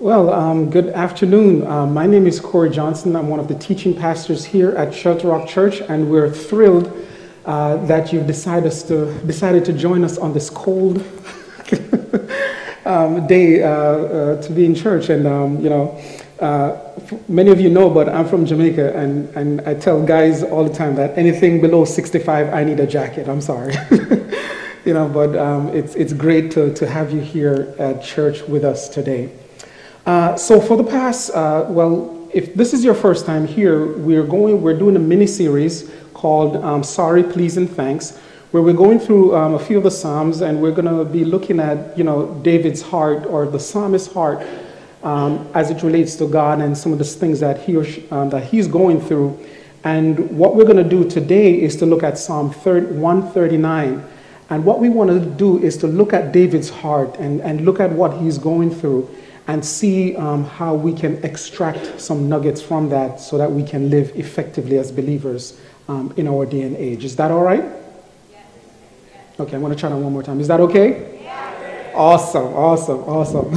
Good afternoon. My name is Corey Johnson. I'm one of the teaching pastors here at Shelter Rock Church, and we're thrilled that you've decided to join us on this cold day to be in church. And many of you know, but I'm from Jamaica, and I tell guys all the time that anything below 65, I need a jacket. I'm sorry. It's great to have you here at church with us today. So for the past, if this is your first time here, we're doing a mini series called Sorry, Please, and Thanks, where we're going through a few of the Psalms, and we're going to be looking at, David's heart, or the psalmist's heart, as it relates to God and some of the things that he's going through. And what we're going to do today is to look at Psalm 139. And what we want to do is to look at David's heart and look at what he's going through, and see how we can extract some nuggets from that so that we can live effectively as believers in our day and age. Is that all right? Yes. Okay, I'm going to try that one more time. Is that okay? Yes. Awesome.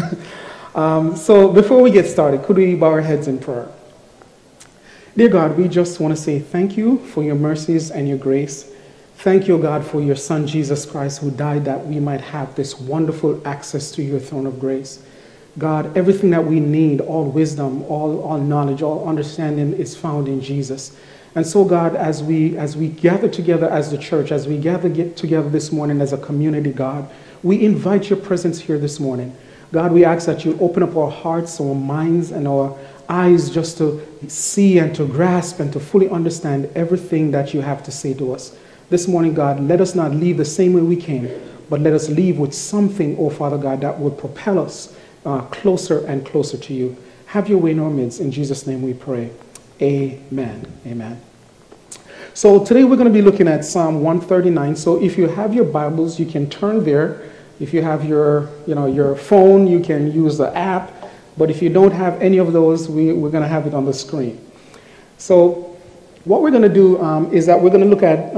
So before we get started, could we bow our heads in prayer? Dear God, we just want to say thank you for your mercies and your grace. Thank you, God, for your Son, Jesus Christ, who died that we might have this wonderful access to your throne of grace. God, everything that we need, all wisdom, all knowledge, all understanding is found in Jesus. And so, God, as we gather together as the church, as we get together this morning as a community, God, we invite your presence here this morning. God, we ask that you open up our hearts, our minds, and our eyes just to see and to grasp and to fully understand everything that you have to say to us. This morning, God, let us not leave the same way we came, but let us leave with something, oh Father God, that will propel us closer and closer to you. Have your way in our midst. In Jesus' name we pray. Amen. So today we're going to be looking at Psalm 139. So if you have your Bibles, you can turn there. If you have your phone, you can use the app. But if you don't have any of those, we're going to have it on the screen. So what we're going to do is that we're going to look at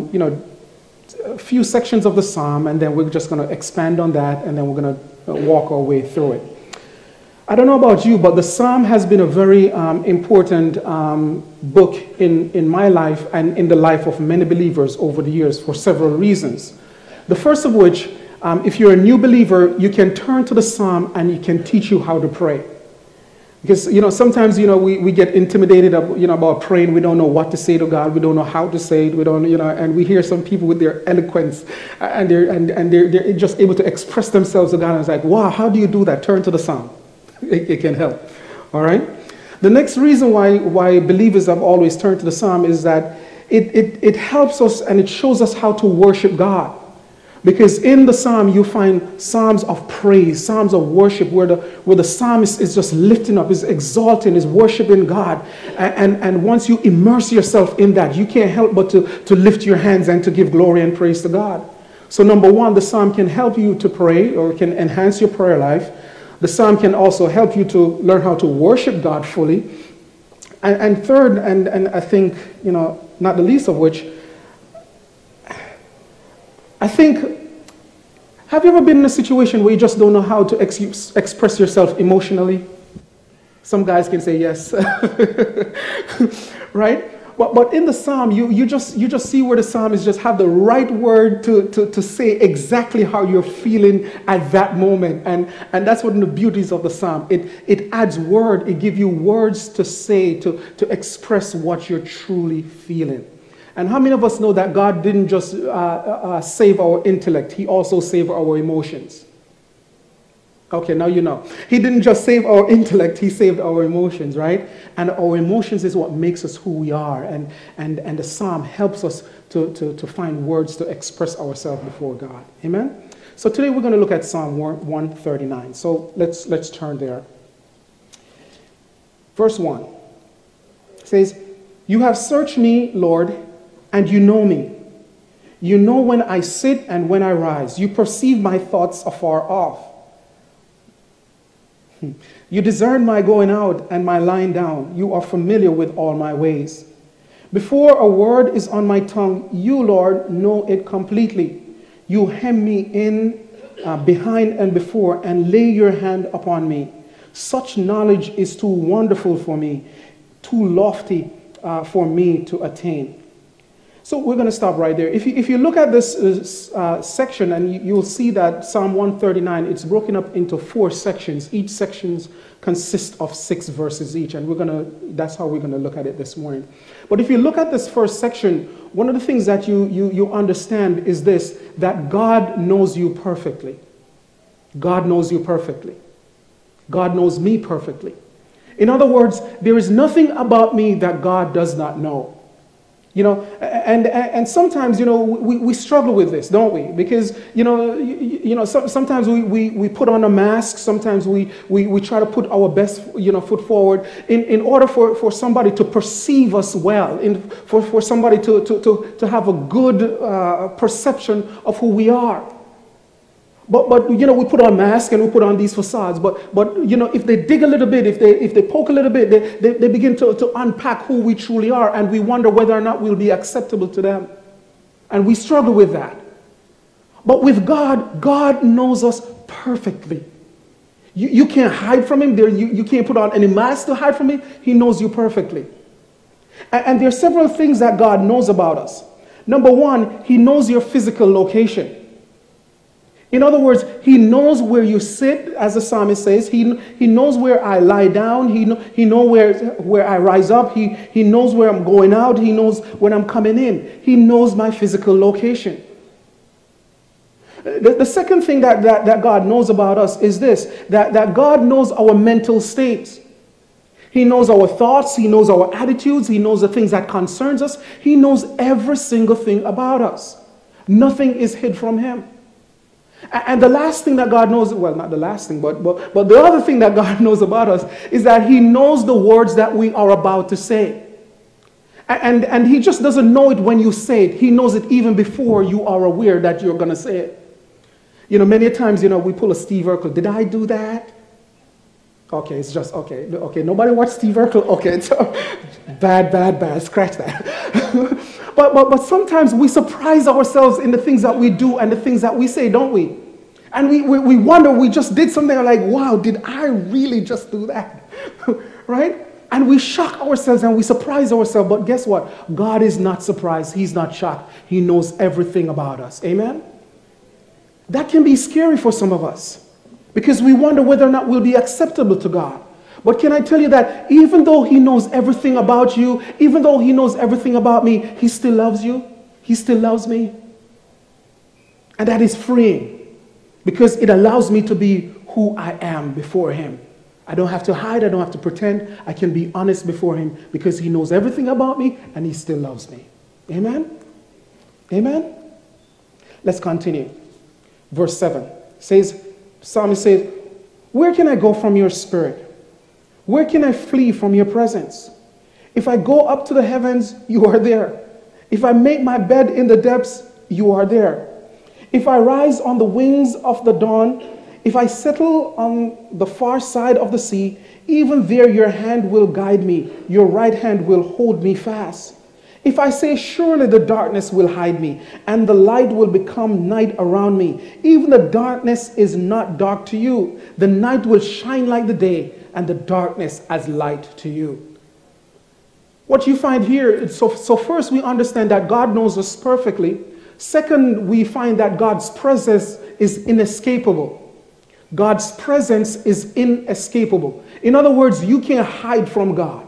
a few sections of the Psalm, and then we're just going to expand on that, and then we're going to walk our way through it. I don't know about you, but the Psalm has been a very important book in my life and in the life of many believers over the years for several reasons. The first of which, if you're a new believer, you can turn to the Psalm and it can teach you how to pray. Because, sometimes, we get intimidated about praying. We don't know what to say to God. We don't know how to say it. We don't, and we hear some people with their eloquence and they're just able to express themselves to God. And it's like, wow, how do you do that? Turn to the Psalm. It can help. All right. The next reason why believers have always turned to the Psalm is that it helps us and it shows us how to worship God. Because in the Psalm, you find psalms of praise, psalms of worship, where the psalmist is just lifting up, is exalting, is worshiping God. And once you immerse yourself in that, you can't help but to lift your hands and to give glory and praise to God. So number one, the Psalm can help you to pray, or can enhance your prayer life. The Psalm can also help you to learn how to worship God fully. And third, and I think, not the least of which, I think, have you ever been in a situation where you just don't know how to express yourself emotionally? Some guys can say yes, right? But in the Psalm, you just see where the psalmist just have the right word to say exactly how you're feeling at that moment. And that's one of the beauties of the Psalm. It adds word, it gives you words to say, to express what you're truly feeling. And how many of us know that God didn't just save our intellect, he also saved our emotions? Okay, now you know. He didn't just save our intellect, he saved our emotions, right? And our emotions is what makes us who we are. And the Psalm helps us to find words to express ourselves before God. Amen? So today we're going to look at Psalm 139. So let's turn there. Verse 1 says, "You have searched me, Lord, and you know me. You know when I sit and when I rise. You perceive my thoughts afar off. You discern my going out and my lying down. You are familiar with all my ways. Before a word is on my tongue, you, Lord, know it completely. You hem me in behind and before and lay your hand upon me. Such knowledge is too wonderful for me, too lofty for me to attain. So we're going to stop right there. If you look at this section, and you'll see that Psalm 139, it's broken up into 4 sections. Each section consists of 6 verses each, and that's how we're going to look at it this morning. But if you look at this first section, one of the things that you understand is this, that God knows you perfectly. God knows you perfectly. God knows me perfectly. In other words, there is nothing about me that God does not know. And sometimes, we struggle with this, don't we? Because, sometimes we put on a mask. Sometimes we try to put our best, foot forward in order for somebody to perceive us well, for somebody to have a good perception of who we are. But we put on masks and we put on these facades. But if they dig a little bit, if they poke a little bit, they begin to unpack who we truly are, and we wonder whether or not we'll be acceptable to them. And we struggle with that. But with God, God knows us perfectly. You can't hide from him. You can't put on any mask to hide from him. He knows you perfectly. And there are several things that God knows about us. Number one, he knows your physical location. In other words, he knows where you sit, as the psalmist says. He knows where I lie down. He knows where I rise up. He knows where I'm going out. He knows when I'm coming in. He knows my physical location. The second thing that God knows about us is this, that God knows our mental states. He knows our thoughts. He knows our attitudes. He knows the things that concerns us. He knows every single thing about us. Nothing is hid from him. And the last thing that God knows, well, not the last thing, but the other thing that God knows about us is that he knows the words that we are about to say. And he just doesn't know it when you say it. He knows it even before you are aware that you're going to say it. Many times, we pull a Steve Urkel. Did I do that? Okay, it's just, okay, nobody watched Steve Urkel? Okay, so bad, scratch that. But sometimes we surprise ourselves in the things that we do and the things that we say, don't we? And we wonder, we just did something like, wow, did I really just do that? Right? And we shock ourselves and we surprise ourselves. But guess what? God is not surprised. He's not shocked. He knows everything about us. Amen? That can be scary for some of us because we wonder whether or not we'll be acceptable to God. But can I tell you that even though he knows everything about you, even though he knows everything about me, he still loves you. He still loves me. And that is freeing because it allows me to be who I am before him. I don't have to hide. I don't have to pretend. I can be honest before him because he knows everything about me and he still loves me. Amen? Amen? Let's continue. Verse 7 says, Psalmist says, where can I go from your spirit? Where can I flee from your presence? If I go up to the heavens, you are there. If I make my bed in the depths, you are there. If I rise on the wings of the dawn, if I settle on the far side of the sea, even there your hand will guide me. Your right hand will hold me fast. If I say, surely the darkness will hide me, and the light will become night around me, even the darkness is not dark to you. The night will shine like the day, and the darkness as light to you. What you find here, so first we understand that God knows us perfectly. Second, we find that God's presence is inescapable. God's presence is inescapable. In other words, you can't hide from God.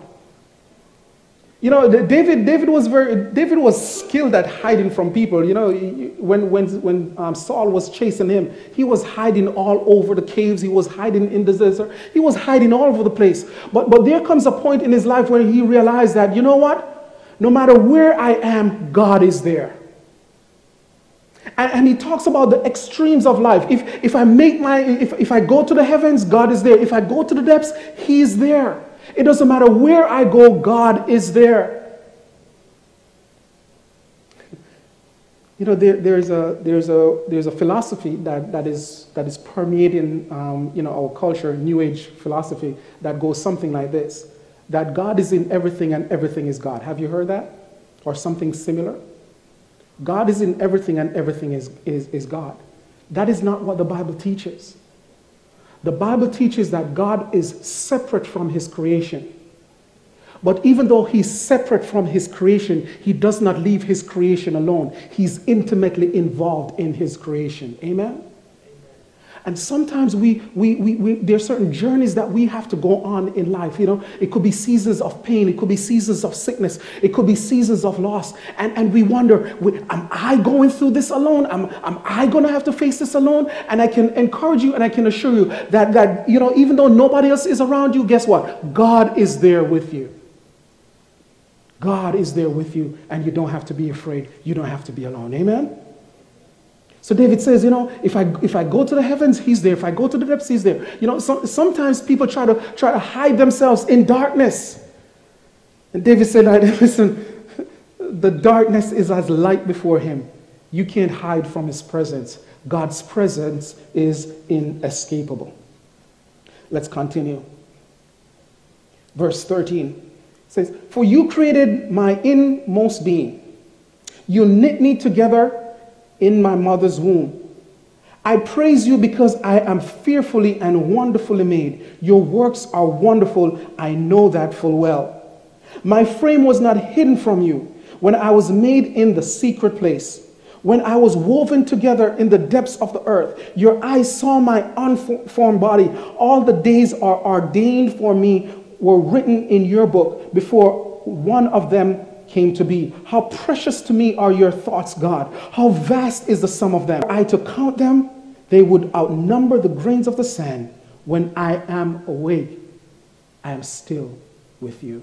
David was skilled at hiding from people. When Saul was chasing him, he was hiding all over the caves. He was hiding in the desert. He was hiding all over the place. But there comes a point in his life when he realized that, you know what? No matter where I am, God is there. And he talks about the extremes of life. If I go to the heavens, God is there. If I go to the depths, he's there. It doesn't matter where I go, God is there. There's a philosophy that is permeating our culture, New Age philosophy, that goes something like this: that God is in everything and everything is God. Have you heard that? Or something similar? God is in everything and everything is God. That is not what the Bible teaches. The Bible teaches that God is separate from his creation. But even though he's separate from his creation, he does not leave his creation alone. He's intimately involved in his creation. Amen? And sometimes there are certain journeys that we have to go on in life. You know, it could be seasons of pain. It could be seasons of sickness. It could be seasons of loss. And we wonder, am I going through this alone? Am I going to have to face this alone? And I can encourage you and I can assure you that, you know, even though nobody else is around you, guess what? God is there with you. God is there with you, and you don't have to be afraid. You don't have to be alone. Amen? So David says, you know, if I go to the heavens, he's there. If I go to the depths, he's there. You know, sometimes people try to hide themselves in darkness. And David said, listen, the darkness is as light before him. You can't hide from his presence. God's presence is inescapable. Let's continue. Verse 13 says, for you created my inmost being. You knit me together in my mother's womb. I praise you because I am fearfully and wonderfully made. Your works are wonderful. I know that full well. My frame was not hidden from you when I was made in the secret place. When I was woven together in the depths of the earth, your eyes saw my unformed body. All the days are ordained for me, were written in your book before one of them came to be. How precious to me are your thoughts, God. How vast is the sum of them. Were I to count them, they would outnumber the grains of the sand. When I am awake, I am still with you.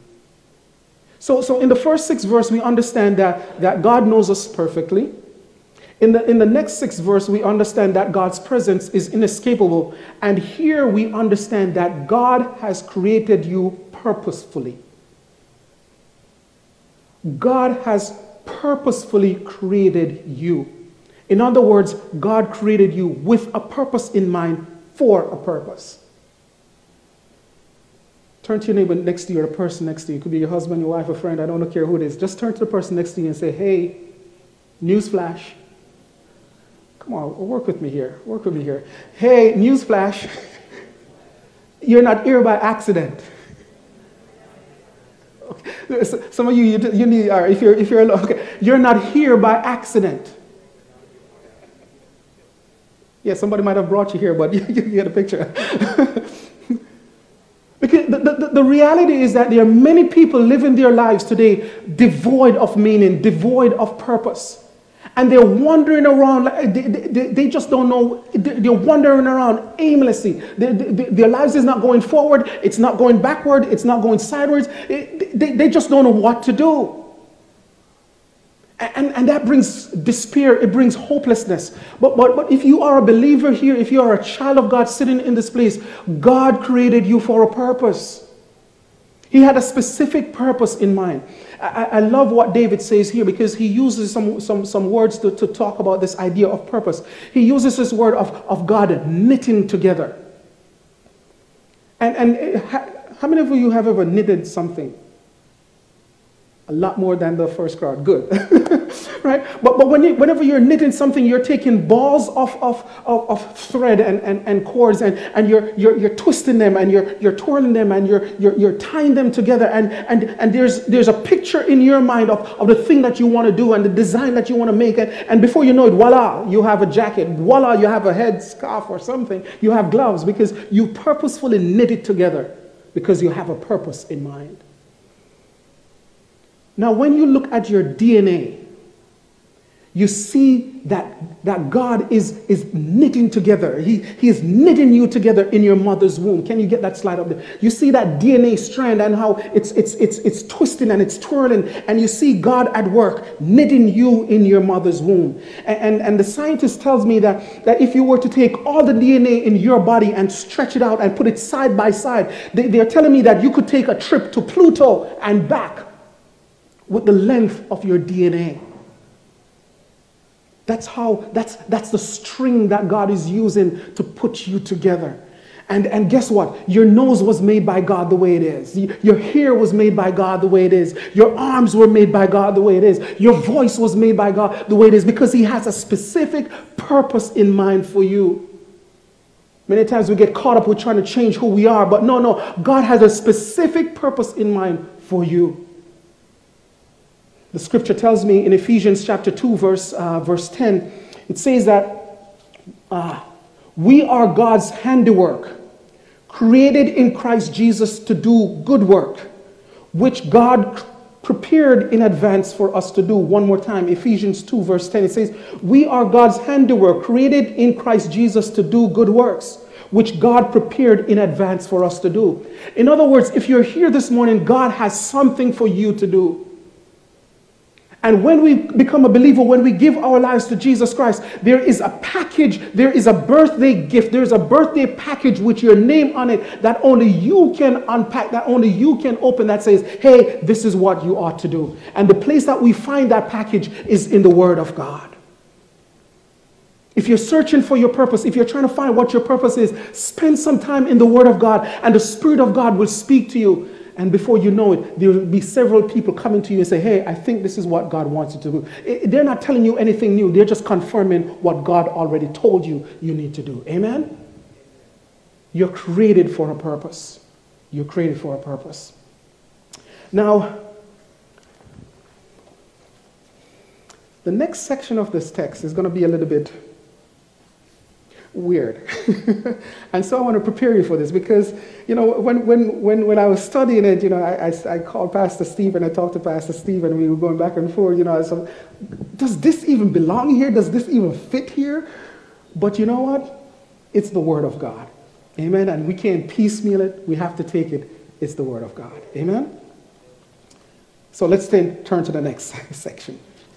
So in the first 6 verses, we understand that God knows us perfectly. In the next 6 verses, we understand that God's presence is inescapable. And here we understand that God has created you purposefully. God has purposefully created you. In other words, God created you with a purpose in mind for a purpose. Turn to your neighbor next to you or the person next to you. It could be your husband, your wife, a friend. I don't care who it is. Just turn to the person next to you and say, hey, newsflash. Come on, work with me here. Work with me here. Hey, newsflash. You're not here by accident. Okay. Some of you need, if you're alone, okay. You're not here by accident. Yeah, somebody might have brought you here, but you get a picture. Because the reality is that there are many people living their lives today devoid of meaning, devoid of purpose. And they're wandering around, they just don't know, they're wandering around aimlessly. Their lives is not going forward, it's not going backward, it's not going sideways. They just don't know what to do. And that brings despair, it brings hopelessness. But if you are a believer here, if you are a child of God sitting in this place, God created you for a purpose. He had a specific purpose in mind. I love what David says here because he uses some words to talk about this idea of purpose. He uses this word of God knitting together. And how many of you have ever knitted something? A lot more than the first crowd. Good. Right? But whenever you're knitting something, you're taking balls of thread and cords and you're twisting them and you're twirling them and you're tying them together and there's a picture in your mind of the thing that you want to do and the design that you want to make and before you know it, voila, you have a jacket, voila, you have a head scarf or something, you have gloves because you purposefully knit it together because you have a purpose in mind. Now, when you look at your DNA, you see that God is knitting together. He is knitting you together in your mother's womb. Can you get that slide up there? You see that DNA strand and how it's twisting and it's twirling, and you see God at work knitting you in your mother's womb. And the scientist tells me that if you were to take all the DNA in your body and stretch it out and put it side by side, they're telling me that you could take a trip to Pluto and back with the length of your DNA. That's the string that God is using to put you together. And guess what? Your nose was made by God the way it is. Your hair was made by God the way it is. Your arms were made by God the way it is. Your voice was made by God the way it is because He has a specific purpose in mind for you. Many times we get caught up with trying to change who we are, but no, God has a specific purpose in mind for you. The scripture tells me in Ephesians chapter 2, verse 10, it says that we are God's handiwork, created in Christ Jesus to do good work, which God prepared in advance for us to do. One more time, Ephesians 2, verse 10, it says, we are God's handiwork, created in Christ Jesus to do good works, which God prepared in advance for us to do. In other words, if you're here this morning, God has something for you to do. And when we become a believer, when we give our lives to Jesus Christ, there is a package, there is a birthday gift, there's a birthday package with your name on it that only you can unpack, that only you can open, that says, hey, this is what you ought to do. And the place that we find that package is in the Word of God. If you're searching for your purpose, if you're trying to find what your purpose is, spend some time in the Word of God, and the Spirit of God will speak to you. And before you know it, there will be several people coming to you and say, hey, I think this is what God wants you to do. They're not telling you anything new. They're just confirming what God already told you you need to do. Amen? You're created for a purpose. You're created for a purpose. Now, the next section of this text is going to be a little bit weird. And so I want to prepare you for this because, you know, when I was studying it, you know, I called Pastor Steve and I talked to Pastor Steve and we were going back and forth, you know, so does this even belong here? Does this even fit here? But you know what? It's the Word of God. Amen. And we can't piecemeal it. We have to take it. It's the Word of God. Amen. So let's then turn to the next section.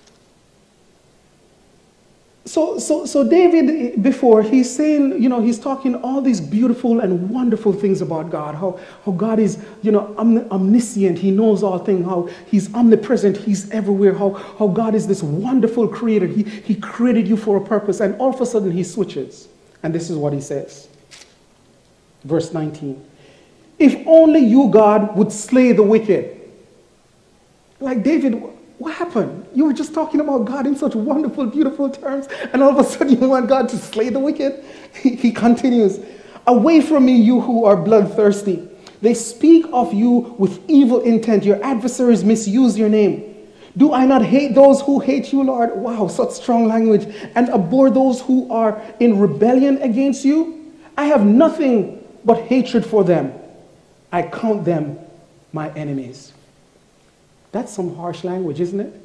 So David, before, he's saying, you know, he's talking all these beautiful and wonderful things about God, how God is, you know, omniscient, he knows all things, how he's omnipresent, he's everywhere, how God is this wonderful creator, he created you for a purpose, and all of a sudden he switches. And this is what he says. Verse 19. If only you, God, would slay the wicked. Like David, what happened? You were just talking about God in such wonderful, beautiful terms, and all of a sudden you want God to slay the wicked? He continues, away from me, you who are bloodthirsty. They speak of you with evil intent. Your adversaries misuse your name. Do I not hate those who hate you, Lord? Wow, such strong language. And abhor those who are in rebellion against you? I have nothing but hatred for them. I count them my enemies. That's some harsh language, isn't it?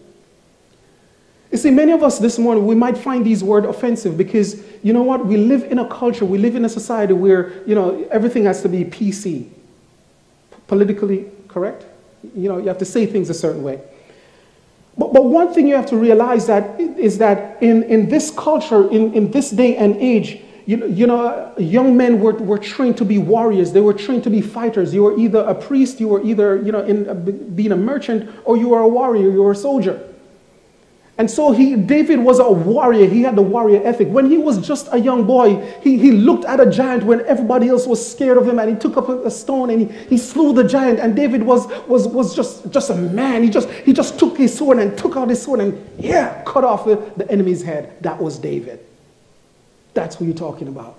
You see, many of us this morning, we might find these words offensive because, you know what, we live in a culture, we live in a society where, you know, everything has to be PC, politically correct. You know, you have to say things a certain way. But one thing you have to realize is that in this culture, in this day and age, you know, young men were trained to be warriors. They were trained to be fighters. You were either a priest, you were either, you know, being a merchant, or you were a warrior, you were a soldier. And so David was a warrior. He had the warrior ethic. When he was just a young boy, he looked at a giant when everybody else was scared of him, and he took up a stone and he slew the giant. And David was just a man. He just took his sword and took out his sword and cut off the enemy's head. That was David. That's who you're talking about.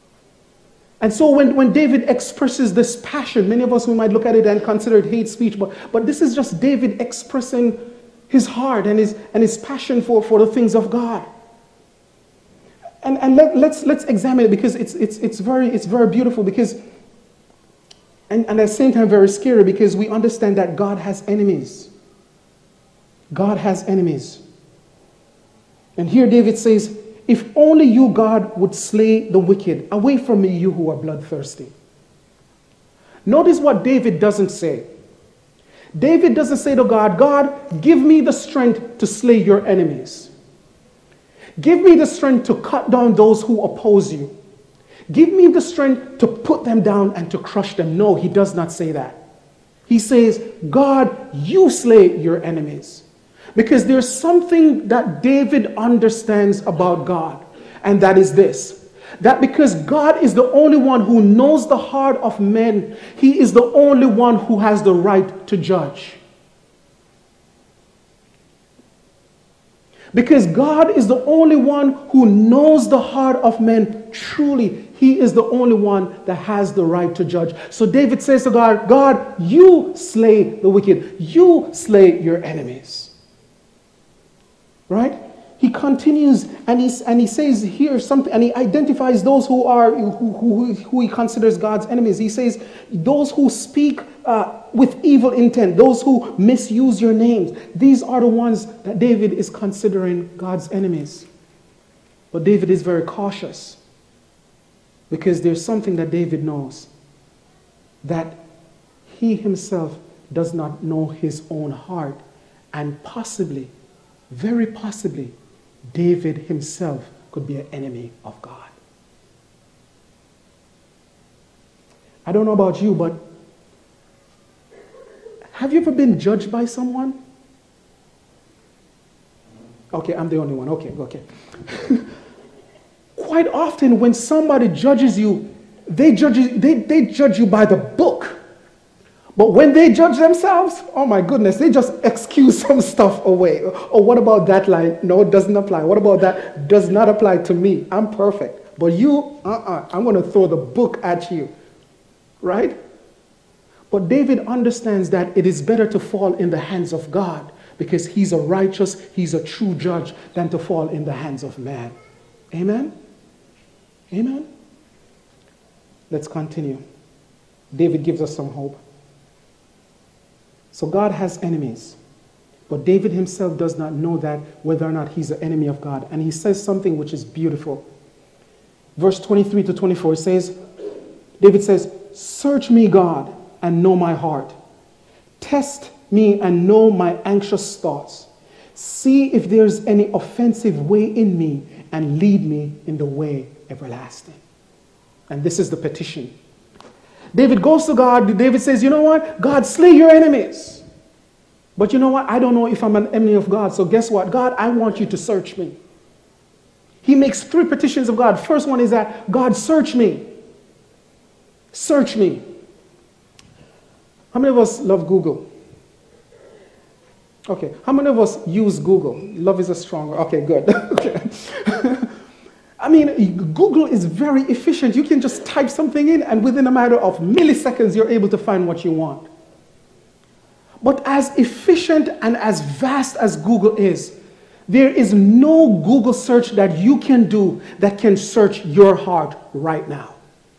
And so when David expresses this passion, many of us, we might look at it and consider it hate speech, but this is just David expressing his heart and his passion for the things of God. And let's examine it, because it's very beautiful, because and at the same time very scary, because we understand that God has enemies. God has enemies. And here David says, if only you, God, would slay the wicked. Away from me, you who are bloodthirsty. Notice what David doesn't say. David doesn't say to God, God, give me the strength to slay your enemies. Give me the strength to cut down those who oppose you. Give me the strength to put them down and to crush them. No, he does not say that. He says, God, you slay your enemies. Because there's something that David understands about God, and that is this. That because God is the only one who knows the heart of men, he is the only one who has the right to judge. Because God is the only one who knows the heart of men truly. He is the only one that has the right to judge. So David says to God, God, you slay the wicked. You slay your enemies. Right? He continues and he says here something, and he identifies those who he considers God's enemies. He says, those who speak with evil intent, those who misuse your names, these are the ones that David is considering God's enemies. But David is very cautious because there's something that David knows, that he himself does not know his own heart, and possibly, very possibly, David himself could be an enemy of God. I don't know about you, but have you ever been judged by someone? Okay, I'm the only one. Okay. Quite often when somebody judges you, they judge you by the book. But when they judge themselves, oh my goodness, they just excuse some stuff away. Or what about that line? No, it doesn't apply. What about that? Does not apply to me. I'm perfect. But you, I'm going to throw the book at you. Right? But David understands that it is better to fall in the hands of God, because he's a righteous, he's a true judge, than to fall in the hands of man. Amen? Amen? Let's continue. David gives us some hope. So God has enemies, but David himself does not know that, whether or not he's an enemy of God. And he says something which is beautiful. Verse 23 to 24 says, David says, search me, God, and know my heart. Test me and know my anxious thoughts. See if there's any offensive way in me, and lead me in the way everlasting. And this is the petition. David goes to God. David says, you know what? God, slay your enemies. But you know what? I don't know if I'm an enemy of God. So guess what? God, I want you to search me. He makes 3 petitions of God. First one is that, God, search me. Search me. How many of us love Google? Okay. How many of us use Google? Love is a strong word. Okay, good. Okay. I mean, Google is very efficient. You can just type something in, and within a matter of milliseconds, you're able to find what you want. But as efficient and as vast as Google is, there is no Google search that you can do that can search your heart right now.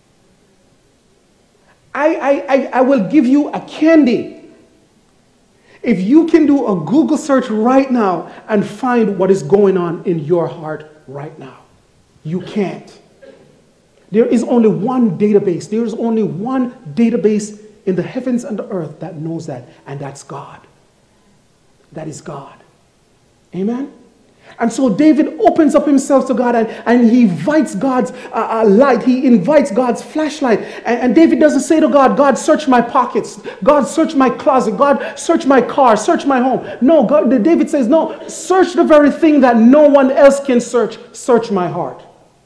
I will give you a candy. If you can do a Google search right now and find what is going on in your heart right now. You can't. There is only one database. There is only one database in the heavens and the earth that knows that, and that's God. That is God. Amen? And so David opens up himself to God, and he invites God's light. He invites God's flashlight. And David doesn't say to God, God, search my pockets. God, search my closet. God, search my car. Search my home. No, David says, no, search the very thing that no one else can search. Search my heart.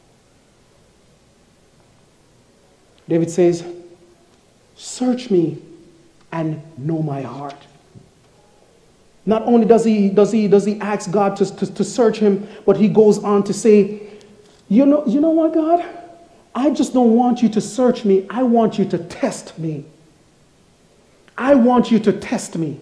David says, search me and know my heart. Not only does he ask God to search him, but he goes on to say, you know what, God? I just don't want you to search me. I want you to test me. I want you to test me.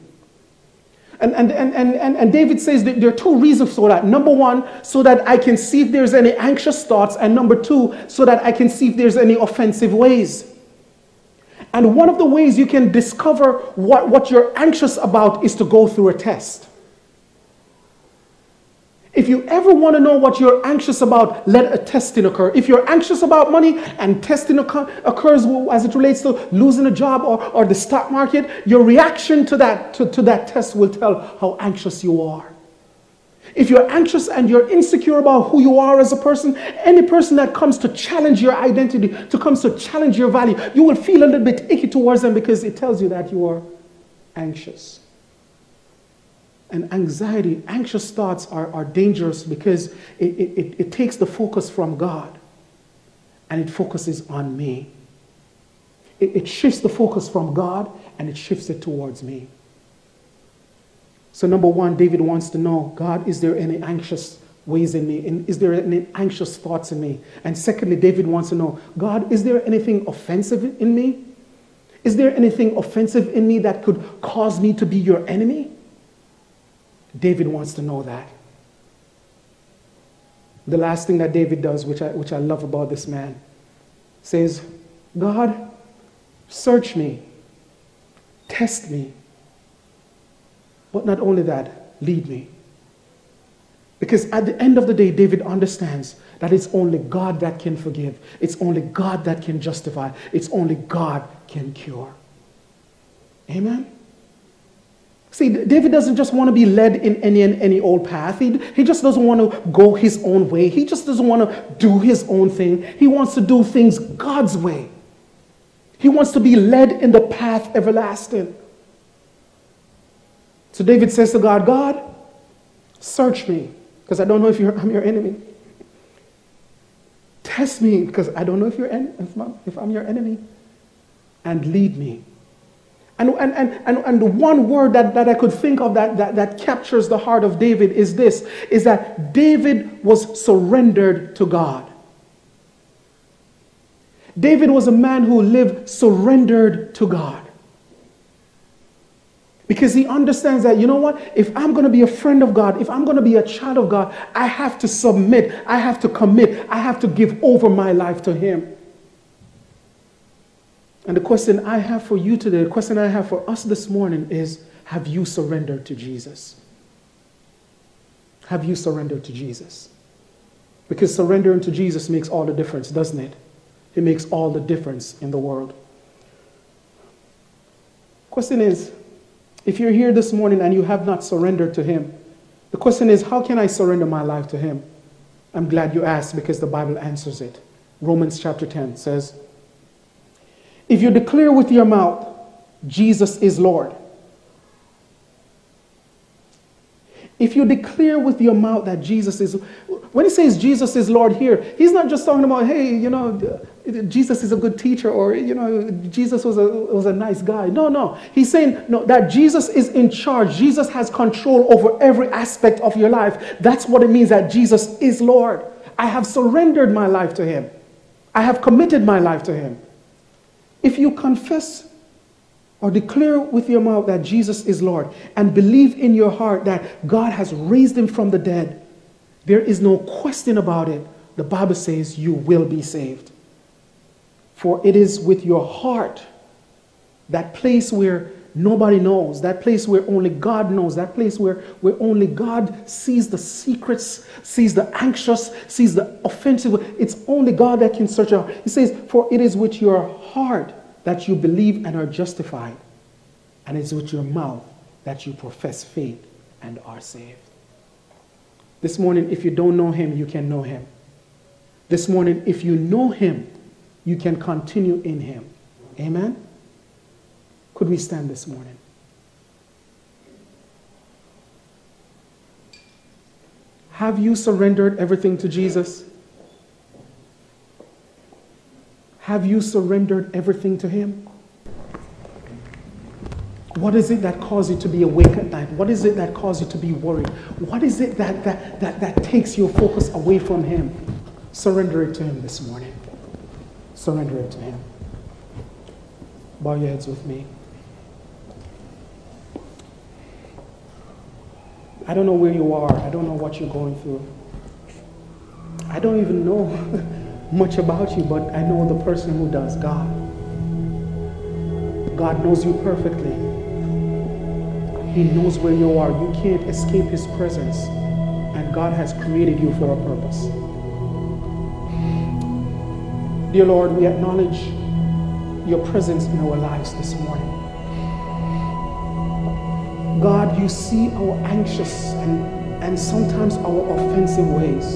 And David says that there are 2 reasons for that. Number 1, so that I can see if there's any anxious thoughts. And number 2, so that I can see if there's any offensive ways. And one of the ways you can discover what you're anxious about is to go through a test. If you ever want to know what you're anxious about, let a testing occur. If you're anxious about money and testing occurs as it relates to losing a job or the stock market, your reaction to that test will tell how anxious you are. If you're anxious and you're insecure about who you are as a person, any person that comes to challenge your identity, comes to challenge your value, you will feel a little bit icky towards them because it tells you that you are anxious. And anxiety, anxious thoughts are dangerous because it takes the focus from God and it focuses on me. It shifts the focus from God and it shifts it towards me. So number one, David wants to know, God, is there any anxious ways in me? And is there any anxious thoughts in me? And secondly, David wants to know, God, is there anything offensive in me? Is there anything offensive in me that could cause me to be your enemy? David wants to know that. The last thing that David does, which I love about this man, says, God, search me, test me, but not only that, lead me. Because at the end of the day, David understands that it's only God that can forgive. It's only God that can justify. It's only God can cure. Amen? See, David doesn't just want to be led in any old path. He just doesn't want to go his own way. He just doesn't want to do his own thing. He wants to do things God's way. He wants to be led in the path everlasting. So David says to God, God, search me, because I don't know if I'm your enemy. Test me, because I don't know if I'm your enemy. And lead me. And the one word that I could think of that captures the heart of David is this, is that David was surrendered to God. David was a man who lived surrendered to God. Because he understands that, you know what? If I'm going to be a friend of God, if I'm going to be a child of God, I have to submit, I have to commit, I have to give over my life to him. And the question I have for you today, the question I have for us this morning is, have you surrendered to Jesus? Have you surrendered to Jesus? Because surrendering to Jesus makes all the difference, doesn't it? It makes all the difference in the world. Question is, if you're here this morning and you have not surrendered to him, the question is, how can I surrender my life to him? I'm glad you asked, because the Bible answers it. Romans chapter 10 says, if you declare with your mouth, Jesus is Lord. If you declare with your mouth that Jesus is, when he says Jesus is Lord here, he's not just talking about, hey, Jesus is a good teacher, or, Jesus was a nice guy. No. He's saying, no, that Jesus is in charge. Jesus has control over every aspect of your life. That's what it means that Jesus is Lord. I have surrendered my life to him. I have committed my life to him. If you confess or declare with your mouth that Jesus is Lord and believe in your heart that God has raised him from the dead, there is no question about it. The Bible says you will be saved. For it is with your heart, that place where nobody knows, that place where only God knows, that place where only God sees the secrets, sees the anxious, sees the offensive. It's only God that can search out. He says, for it is with your heart that you believe and are justified, and it's with your mouth that you profess faith and are saved. This morning, if you don't know him, you can know him. This morning, if you know him, you can continue in him. Amen? Could we stand this morning? Have you surrendered everything to Jesus? Have you surrendered everything to him? What is it that causes you to be awake at night? What is it that causes you to be worried? What is it that takes your focus away from him? Surrender it to him this morning. Surrender it to him. Bow your heads with me. I don't know where you are. I don't know what you're going through. I don't even know much about you, but I know the person who does, God. God knows you perfectly. He knows where you are. You can't escape his presence. And God has created you for a purpose. Dear Lord, we acknowledge your presence in our lives this morning. God, you see our anxious and sometimes our offensive ways.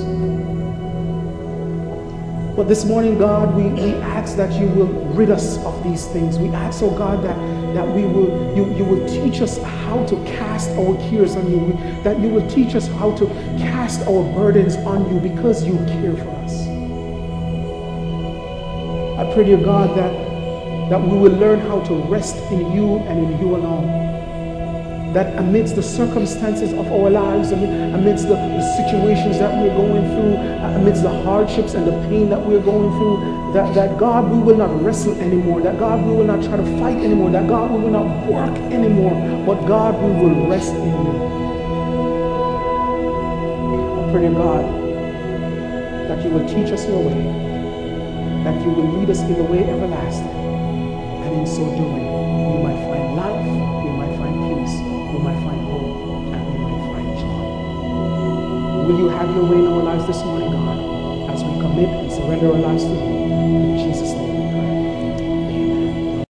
But this morning, God, we ask that you will rid us of these things. We ask, oh God, that you will teach us how to cast our cares on you, that you will teach us how to cast our burdens on you because you care for us. I pray, dear God, that we will learn how to rest in you and in you alone. that amidst the circumstances of our lives, amidst the situations that we're going through, amidst the hardships and the pain that we're going through, that God, we will not wrestle anymore, that God, we will not try to fight anymore, that God, we will not work anymore, but God, we will rest in you. I pray, God, that you will teach us your way, that you will lead us in the way everlasting, and in so doing, we might find life, we might find peace, we might find hope, and we might find joy. Will you have your way in our lives this morning, God, as we commit and surrender our lives to you?